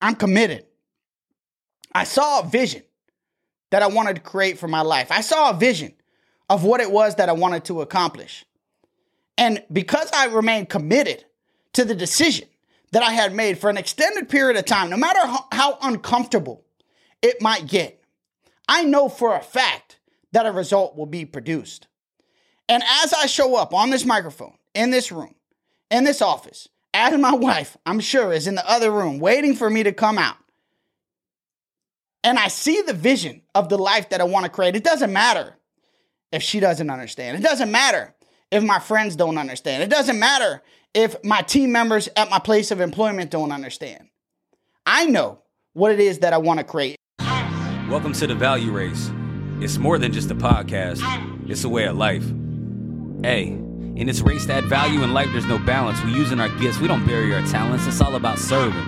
I'm committed. I saw a vision that I wanted to create for my life. I saw a vision of what it was that I wanted to accomplish. And because I remained committed to the decision that I had made for an extended period of time, no matter how uncomfortable it might get, I know for a fact that a result will be produced. And as I show up on this microphone, in this room, in this office, as my wife, I'm sure, is in the other room waiting for me to come out, and I see the vision of the life that I want to create, it doesn't matter if she doesn't understand. It doesn't matter if my friends don't understand. It doesn't matter if my team members at my place of employment don't understand. I know what it is that I want to create. Welcome to The Value Race. It's more than just a podcast. It's a way of life. Hey, in this race to add value in life, there's no balance. We're using our gifts. We don't bury our talents. It's all about serving.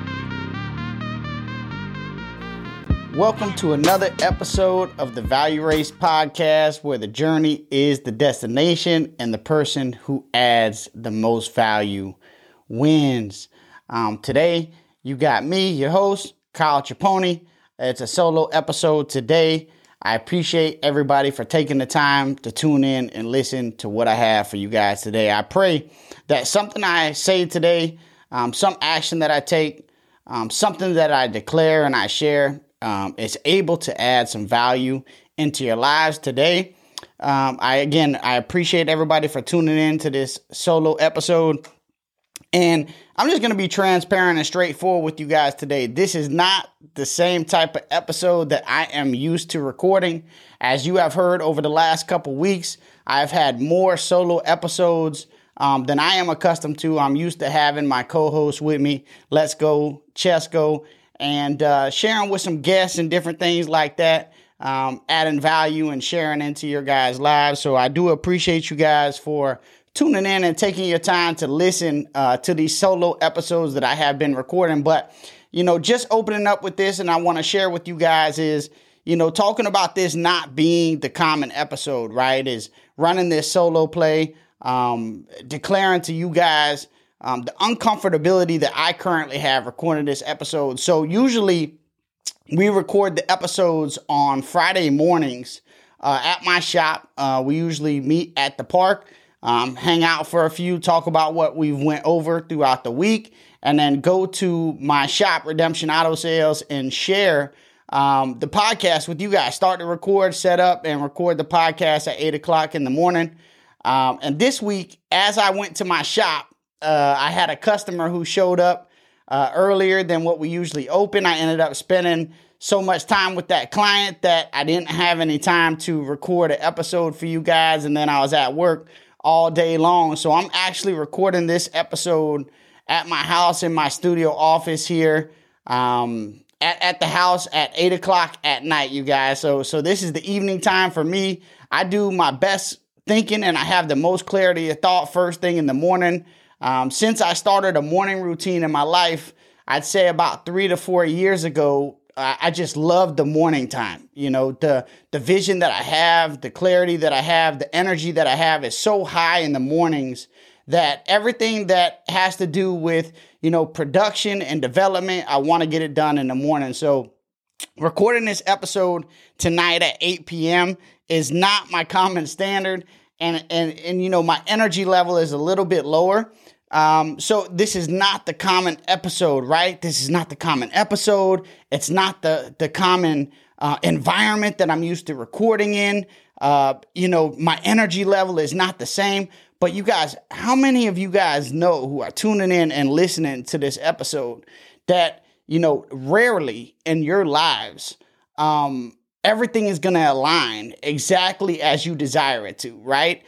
Welcome to another episode of the Value Race podcast, where the journey is the destination and the person who adds the most value wins. Today, you got me, your host, Kyle Traponi. It's a solo episode today. I appreciate everybody for taking the time to tune in and listen to what I have for you guys today. I pray that something I say today, some action that I take, something that I declare and I share, is able to add some value into your lives today. I appreciate everybody for tuning in to this solo episode. And I'm just going to be transparent and straightforward with you guys today. This is not the same type of episode that I am used to recording. As you have heard over the last couple weeks, I've had more solo episodes than I am accustomed to. I'm used to having my co-host with me. Let's go, Chesco, and sharing with some guests and different things like that, adding value and sharing into your guys' lives. So I do appreciate you guys for tuning in and taking your time to listen to these solo episodes that I have been recording. But, just opening up with this, and I want to share with you guys is, talking about this not being the common episode, right? Is running this solo play, declaring to you guys the uncomfortability that I currently have recording this episode. So usually we record the episodes on Friday mornings at my shop. We usually meet at the park, hang out for a few, talk about what we've went over throughout the week, and then go to my shop, Redemption Auto Sales, and share the podcast with you guys. Start to record, set up, and record the podcast at 8 o'clock in the morning. And this week, as I went to my shop, I had a customer who showed up earlier than what we usually open. I ended up spending so much time with that client that I didn't have any time to record an episode for you guys. And then I was at work all day long. So I'm actually recording this episode at my house in my studio office here at the house at 8 o'clock at night, you guys. So this is the evening time for me. I do my best thinking and I have the most clarity of thought first thing in the morning. Since I started a morning routine in my life, I'd say about 3 to 4 years ago, I just love the morning time. The vision that I have, the clarity that I have, the energy that I have is so high in the mornings that everything that has to do with, production and development, I want to get it done in the morning. So recording this episode tonight at 8 p.m. is not my common standard. And my energy level is a little bit lower. So this is not the common episode, right? This is not the common episode. It's not the common environment that I'm used to recording in. My energy level is not the same. But you guys, how many of you guys know who are tuning in and listening to this episode that, rarely in your lives, everything is going to align exactly as you desire it to, right?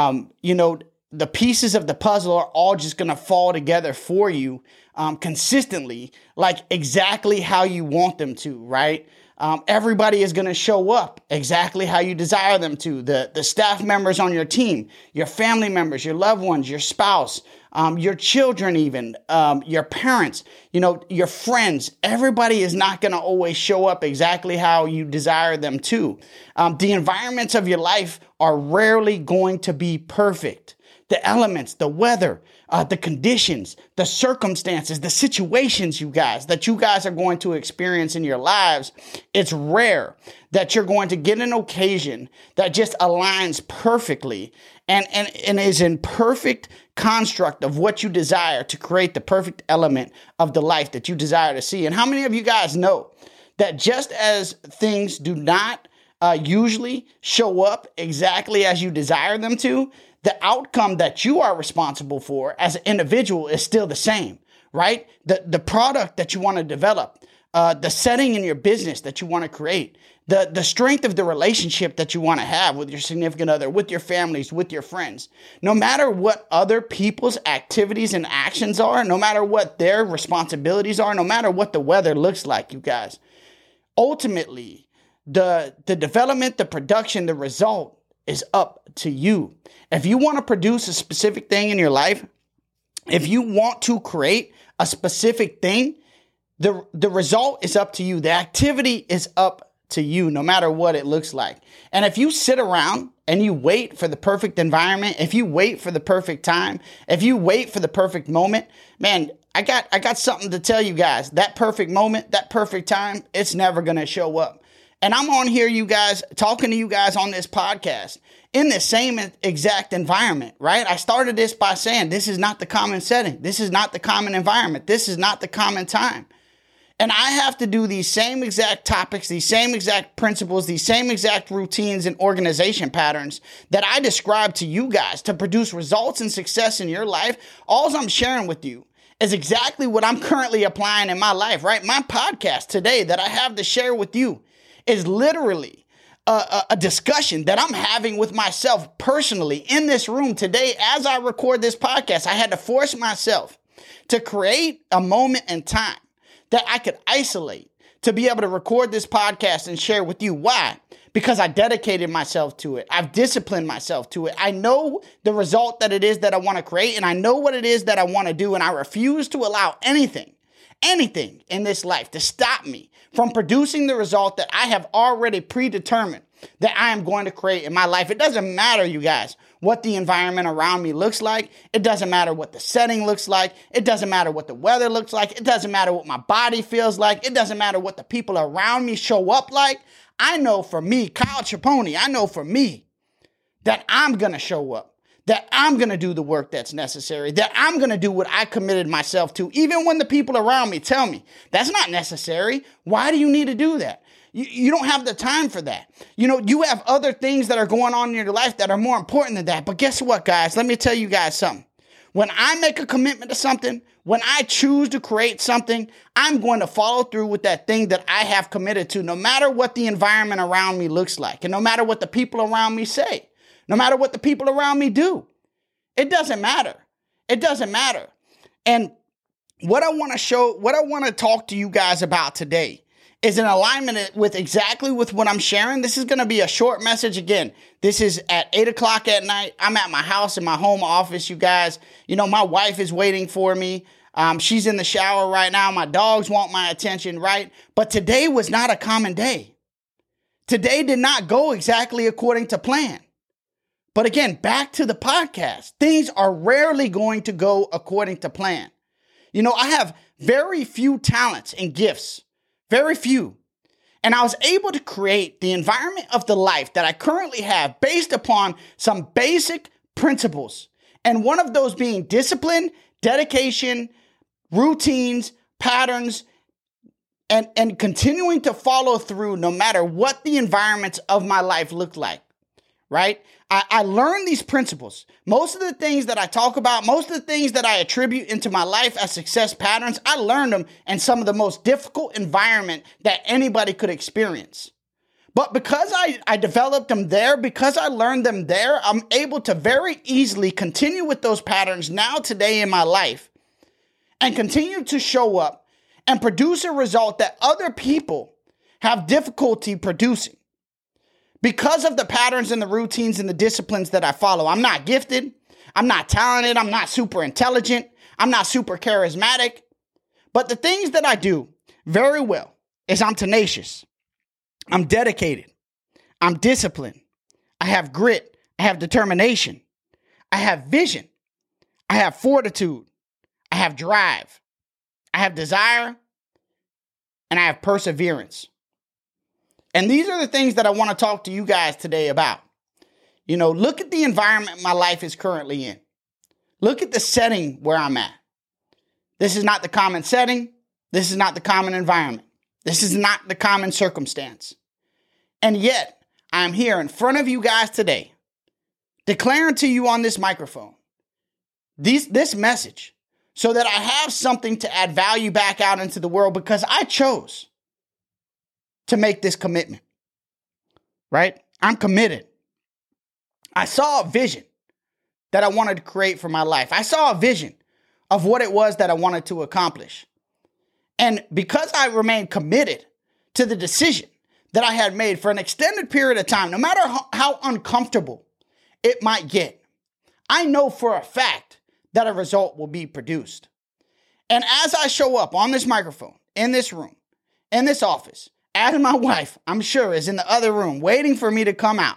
The pieces of the puzzle are all just going to fall together for you consistently, like exactly how you want them to, right? Everybody is going to show up exactly how you desire them to. The staff members on your team, your family members, your loved ones, your spouse, your children even, your parents, your friends. Everybody is not going to always show up exactly how you desire them to. The environments of your life are rarely going to be perfect. The elements, the weather, the conditions, the circumstances, the situations, you guys are going to experience in your lives. It's rare that you're going to get an occasion that just aligns perfectly and is in perfect construct of what you desire to create the perfect element of the life that you desire to see. And how many of you guys know that just as things do not usually show up exactly as you desire them to, the outcome that you are responsible for as an individual is still the same, right? The product that you want to develop, the setting in your business that you want to create, the strength of the relationship that you want to have with your significant other, with your families, with your friends. No matter what other people's activities and actions are, no matter what their responsibilities are, no matter what the weather looks like, you guys, ultimately, the development, the production, the result is up to you. If you want to produce a specific thing in your life, if you want to create a specific thing, the result is up to you. The activity is up to you, no matter what it looks like. And if you sit around and you wait for the perfect environment, if you wait for the perfect time, if you wait for the perfect moment, man, I got something to tell you guys. That perfect moment, that perfect time, it's never going to show up. And I'm on here, you guys, talking to you guys on this podcast in the same exact environment, right? I started this by saying this is not the common setting. This is not the common environment. This is not the common time. And I have to do these same exact topics, these same exact principles, these same exact routines and organization patterns that I describe to you guys to produce results and success in your life. All I'm sharing with you is exactly what I'm currently applying in my life, right? My podcast today that I have to share with you is literally a discussion that I'm having with myself personally in this room today. As I record this podcast, I had to force myself to create a moment in time that I could isolate to be able to record this podcast and share with you. Why? Because I dedicated myself to it. I've disciplined myself to it. I know the result that it is that I want to create, and I know what it is that I want to do, and I refuse to allow anything in this life to stop me from producing the result that I have already predetermined that I am going to create in my life. It doesn't matter, you guys, what the environment around me looks like. It doesn't matter what the setting looks like. It doesn't matter what the weather looks like. It doesn't matter what my body feels like. It doesn't matter what the people around me show up like. I know for me, Kyle Traponi, I know for me that I'm going to show up, that I'm going to do the work that's necessary, that I'm going to do what I committed myself to, even when the people around me tell me that's not necessary. Why do you need to do that? You don't have the time for that. You have other things that are going on in your life that are more important than that. But guess what, guys? Let me tell you guys something. When I make a commitment to something, when I choose to create something, I'm going to follow through with that thing that I have committed to, no matter what the environment around me looks like, and no matter what the people around me say, no matter what the people around me do. It doesn't matter. It doesn't matter. And what I want to talk to you guys about today is in alignment with exactly with what I'm sharing. This is going to be a short message. Again, this is at 8:00 at night. I'm at my house in my home office, you guys. My wife is waiting for me. She's in the shower right now. My dogs want my attention, right? But today was not a common day. Today did not go exactly according to plan. But again, back to the podcast. Things are rarely going to go according to plan. I have very few talents and gifts. Very few. And I was able to create the environment of the life that I currently have based upon some basic principles. And one of those being discipline, dedication, routines, patterns, and continuing to follow through no matter what the environments of my life look like. Right? I learned these principles. Most of the things that I talk about, most of the things that I attribute into my life as success patterns, I learned them in some of the most difficult environment that anybody could experience. But because I developed them there, because I learned them there, I'm able to very easily continue with those patterns now today in my life and continue to show up and produce a result that other people have difficulty producing. Because of the patterns and the routines and the disciplines that I follow. I'm not gifted. I'm not talented. I'm not super intelligent. I'm not super charismatic. But the things that I do very well is I'm tenacious. I'm dedicated. I'm disciplined. I have grit. I have determination. I have vision. I have fortitude. I have drive. I have desire. And I have perseverance. And these are the things that I want to talk to you guys today about. Look at the environment my life is currently in. Look at the setting where I'm at. This is not the common setting. This is not the common environment. This is not the common circumstance. And yet, I'm here in front of you guys today, declaring to you on this microphone, this message, so that I have something to add value back out into the world because I chose to make this commitment, right? I'm committed. I saw a vision that I wanted to create for my life. I saw a vision of what it was that I wanted to accomplish. And because I remained committed to the decision that I had made for an extended period of time, no matter how uncomfortable it might get, I know for a fact that a result will be produced. And as I show up on this microphone, in this room, in this office, as my wife, I'm sure, is in the other room waiting for me to come out,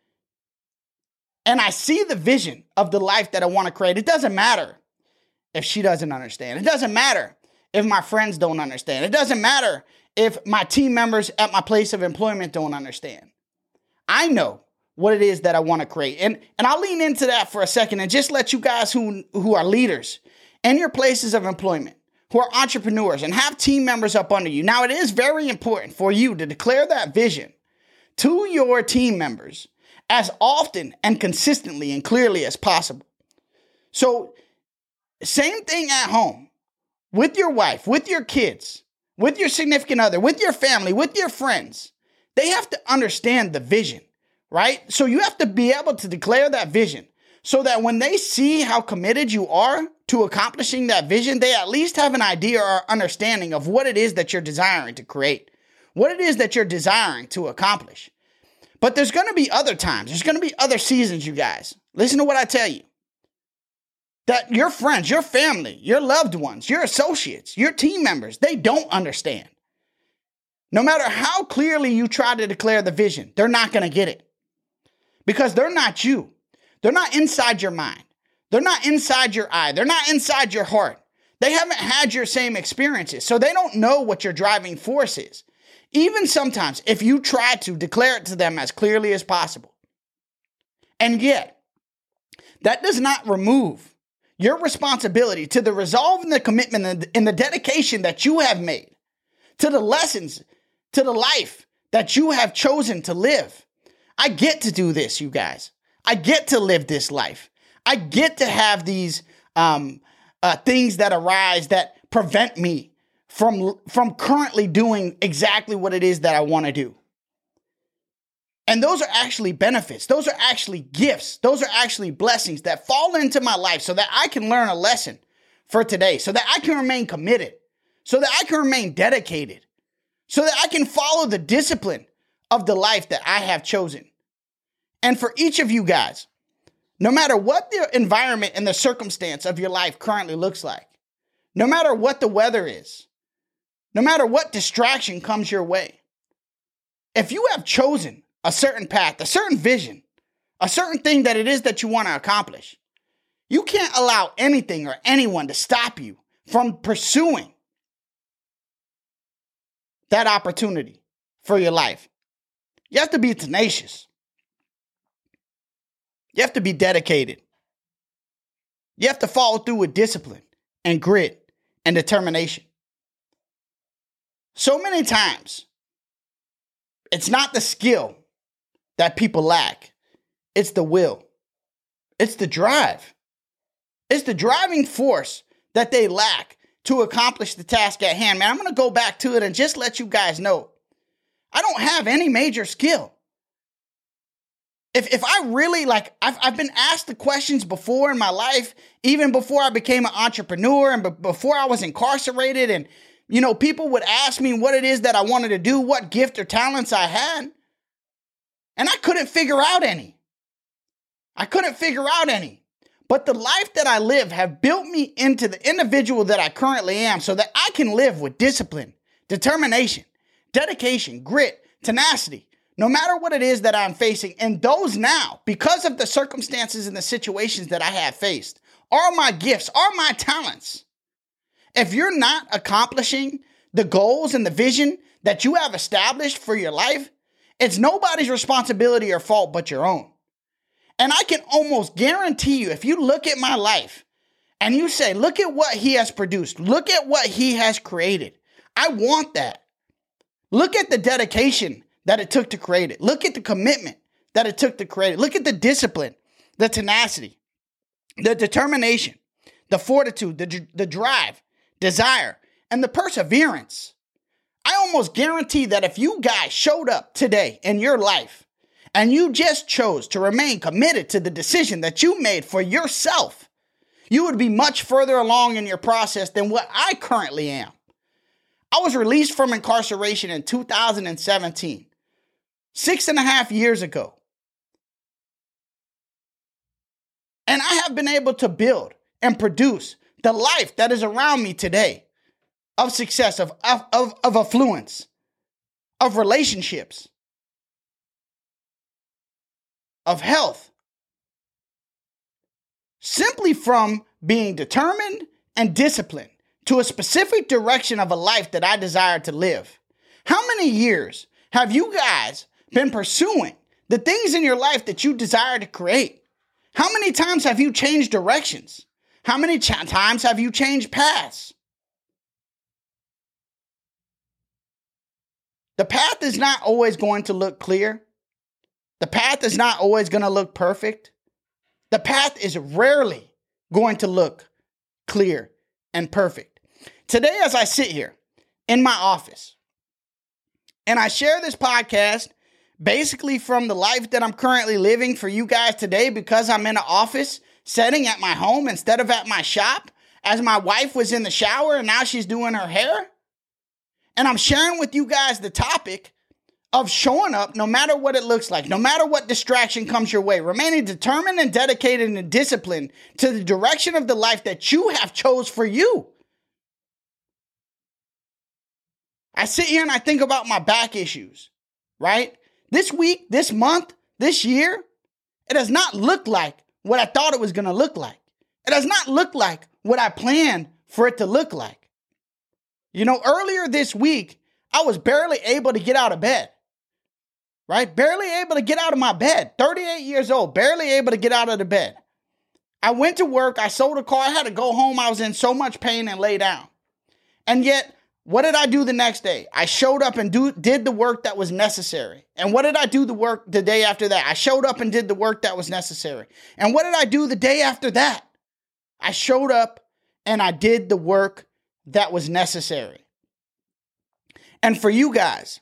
and I see the vision of the life that I want to create, it doesn't matter if she doesn't understand. It doesn't matter if my friends don't understand. It doesn't matter if my team members at my place of employment don't understand. I know what it is that I want to create. And I'll lean into that for a second and just let you guys who are leaders in your places of employment, who are entrepreneurs and have team members up under you. Now, it is very important for you to declare that vision to your team members as often and consistently and clearly as possible. So, same thing at home, with your wife, with your kids, with your significant other, with your family, with your friends. They have to understand the vision, right? So you have to be able to declare that vision so that when they see how committed you are to accomplishing that vision, they at least have an idea or understanding of what it is that you're desiring to create, what it is that you're desiring to accomplish. But there's going to be other times. There's going to be other seasons, you guys. Listen to what I tell you. That your friends, your family, your loved ones, your associates, your team members, they don't understand. No matter how clearly you try to declare the vision, they're not going to get it. Because they're not you. They're not inside your mind. They're not inside your eye. They're not inside your heart. They haven't had your same experiences, so they don't know what your driving force is. Even sometimes, if you try to declare it to them as clearly as possible. And yet, that does not remove your responsibility to the resolve and the commitment and the dedication that you have made, to the lessons, to the life that you have chosen to live. I get to do this, you guys. I get to live this life. I get to have these things that arise that prevent me from currently doing exactly what it is that I want to do. And those are actually benefits. Those are actually gifts. Those are actually blessings that fall into my life so that I can learn a lesson for today, so that I can remain committed, so that I can remain dedicated, so that I can follow the discipline of the life that I have chosen. And for each of you guys, no matter what the environment and the circumstance of your life currently looks like, no matter what the weather is, no matter what distraction comes your way, if you have chosen a certain path, a certain vision, a certain thing that it is that you want to accomplish, you can't allow anything or anyone to stop you from pursuing that opportunity for your life. You have to be tenacious. You have to be dedicated. You have to follow through with discipline and grit and determination. So many times, it's not the skill that people lack. It's the will. It's the drive. It's the driving force that they lack to accomplish the task at hand. Man, I'm going to go back to it and just let you guys know. I don't have any major skill. If I really, I've been asked the questions before in my life, even before I became an entrepreneur and before I was incarcerated. And, people would ask me what it is that I wanted to do, what gift or talents I had. And I couldn't figure out any. But the life that I live have built me into the individual that I currently am so that I can live with discipline, determination, dedication, grit, tenacity, no matter what it is that I'm facing. And those now, because of the circumstances and the situations that I have faced are my gifts, are my talents. If you're not accomplishing the goals and the vision that you have established for your life, it's nobody's responsibility or fault but your own. And I can almost guarantee you, if you look at my life and you say, look at what he has produced, look at what he has created, I want that. Look at the dedication that it took to create it. Look at the commitment that it took to create it. Look at the discipline, the tenacity, the determination, the fortitude, the drive, desire, and the perseverance. I almost guarantee that if you guys showed up today in your life and you just chose to remain committed to the decision that you made for yourself, you would be much further along in your process than what I currently am. I was released from incarceration in 2017, 6.5 years ago. And I have been able to build and produce the life that is around me today of success, of affluence, of relationships, of health, simply from being determined and disciplined to a specific direction of a life that I desire to live. How many years have you guys been pursuing the things in your life that you desire to create? How many times have you changed directions? How many times have you changed paths? The path is not always going to look clear. The path is not always going to look perfect. The path is rarely going to look clear and perfect. Today, as I sit here in my office and I share this podcast basically from the life that I'm currently living for you guys today, because I'm in an office setting at my home instead of at my shop, as my wife was in the shower and now she's doing her hair. And I'm sharing with you guys the topic of showing up no matter what it looks like, no matter what distraction comes your way, remaining determined and dedicated and disciplined to the direction of the life that you have chose for you. I sit here and I think about my back issues, right? This week, this month, this year, it does not look like what I thought it was going to look like. It does not look like what I planned for it to look like. You know, earlier this week, I was barely able to get out of bed, right? Barely able to get out of my bed. 38 years old, barely able to get out of the bed. I went to work. I sold a car. I had to go home. I was in so much pain and lay down. And yet, what did I do the next day? I showed up and did the work that was necessary. And what did I do the day after that? I showed up and did the work that was necessary. And what did I do the day after that? I showed up and I did the work that was necessary. And for you guys,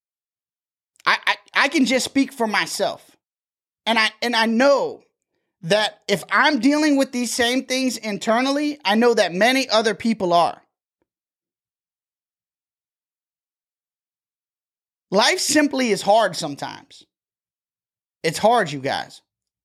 I can just speak for myself. And I know that if I'm dealing with these same things internally, I know that many other people are. Life simply is hard sometimes. It's hard, you guys.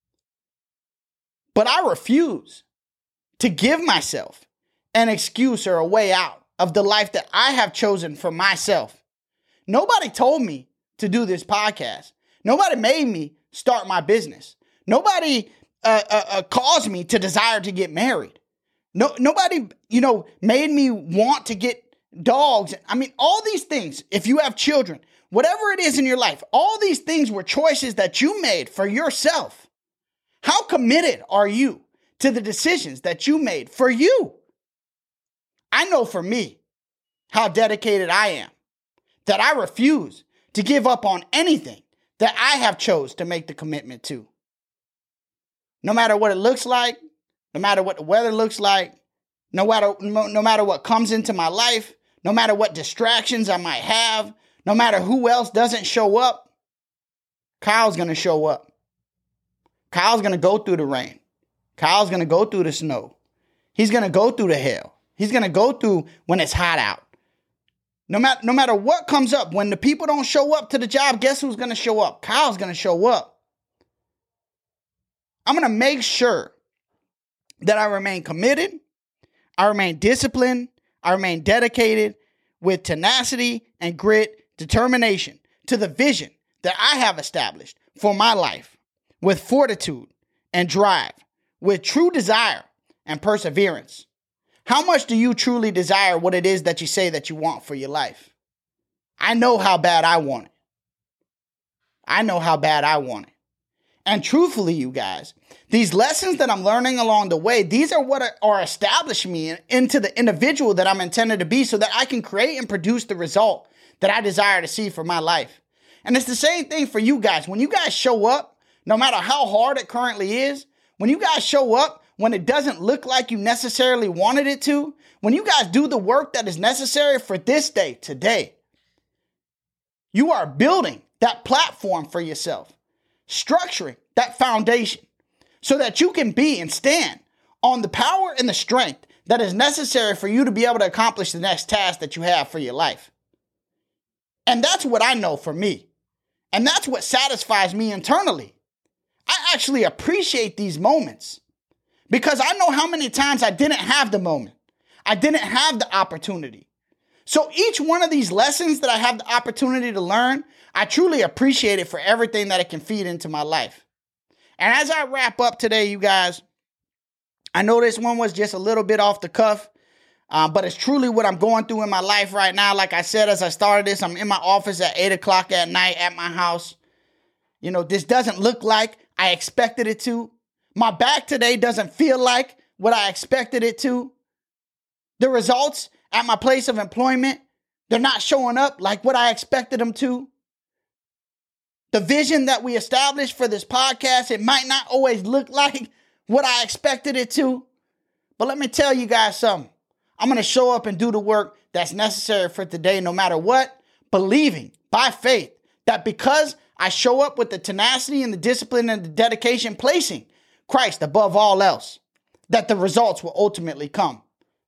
But I refuse to give myself an excuse or a way out of the life that I have chosen for myself. Nobody told me to do this podcast. Nobody made me start my business. Nobody caused me to desire to get married. Nobody, made me want to get dogs. I mean, all these things, if you have children, whatever it is in your life, all these things were choices that you made for yourself. How committed are you to the decisions that you made for you? I know for me how dedicated I am, that I refuse to give up on anything that I have chose to make the commitment to. No matter what it looks like, no matter what the weather looks like, no matter what comes into my life, no matter what distractions I might have, no matter who else doesn't show up, Kyle's going to show up. Kyle's going to go through the rain. Kyle's going to go through the snow. He's going to go through the hell. He's going to go through when it's hot out. No matter what comes up, when the people don't show up to the job, guess who's going to show up? Kyle's going to show up. I'm going to make sure that I remain committed, I remain disciplined, I remain dedicated with tenacity and grit, determination to the vision that I have established for my life, with fortitude and drive, with true desire and perseverance. How much do you truly desire what it is that you say that you want for your life? I know how bad I want it. I know how bad I want it. And truthfully, you guys, these lessons that I'm learning along the way, these are what are establishing me into the individual that I'm intended to be so that I can create and produce the result that I desire to see for my life. And it's the same thing for you guys. When you guys show up, no matter how hard it currently is, when you guys show up, when it doesn't look like you necessarily wanted it to, when you guys do the work that is necessary for this day, today, you are building that platform for yourself, structuring that foundation so that you can be and stand on the power and the strength that is necessary for you to be able to accomplish the next task that you have for your life. And that's what I know for me. And that's what satisfies me internally. I actually appreciate these moments because I know how many times I didn't have the moment. I didn't have the opportunity. So each one of these lessons that I have the opportunity to learn, I truly appreciate it for everything that it can feed into my life. And as I wrap up today, you guys, I know this one was just a little bit off the cuff, but it's truly what I'm going through in my life right now. Like I said, as I started this, I'm in my office at 8 o'clock at night at my house. You know, this doesn't look like I expected it to. My back today doesn't feel like what I expected it to. The results at my place of employment, they're not showing up like what I expected them to. The vision that we established for this podcast, it might not always look like what I expected it to. But let me tell you guys something. I'm going to show up and do the work that's necessary for today, no matter what, believing by faith that because I show up with the tenacity and the discipline and the dedication, placing Christ above all else, that the results will ultimately come.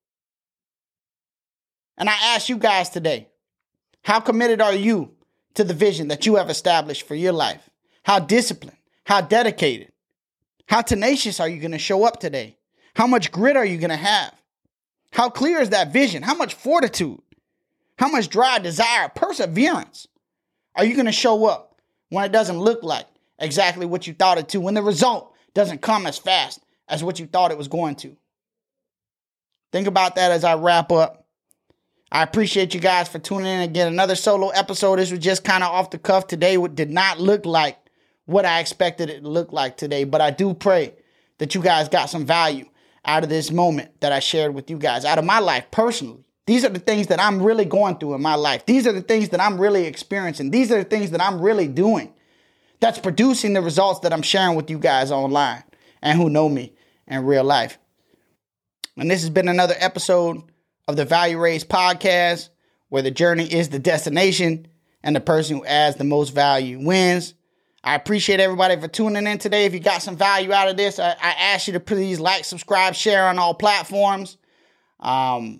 And I ask you guys today, how committed are you to the vision that you have established for your life? How disciplined, how dedicated, how tenacious are you going to show up today? How much grit are you going to have? How clear is that vision? How much fortitude? How much drive, desire, perseverance are you going to show up when it doesn't look like exactly what you thought it to, when the result doesn't come as fast as what you thought it was going to? Think about that as I wrap up. I appreciate you guys for tuning in again. Another solo episode. This was just kind of off the cuff today. It did not look like what I expected it to look like today. But I do pray that you guys got some value out of this moment that I shared with you guys, out of my life personally. These are the things that I'm really going through in my life. These are the things that I'm really experiencing. These are the things that I'm really doing that's producing the results that I'm sharing with you guys online and who know me in real life. And this has been another episode of the Value Raised Podcast, where the journey is the destination and the person who adds the most value wins. I appreciate everybody for tuning in today. If you got some value out of this, I ask you to please like, subscribe, share on all platforms. Follow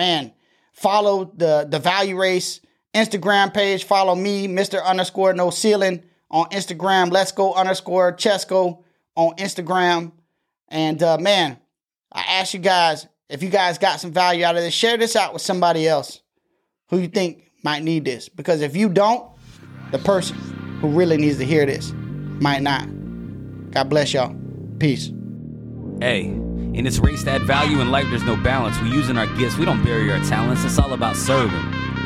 the Value Race Instagram page. Follow me, Mr. _ No Ceiling on Instagram. Let's go _ Chesco on Instagram. And I ask you guys, if you guys got some value out of this, share this out with somebody else who you think might need this. Because if you don't, the person who really needs to hear this might not. God bless y'all. Peace. Hey, in this race to add value in life, there's no balance. We using our gifts. We don't bury our talents. It's all about serving.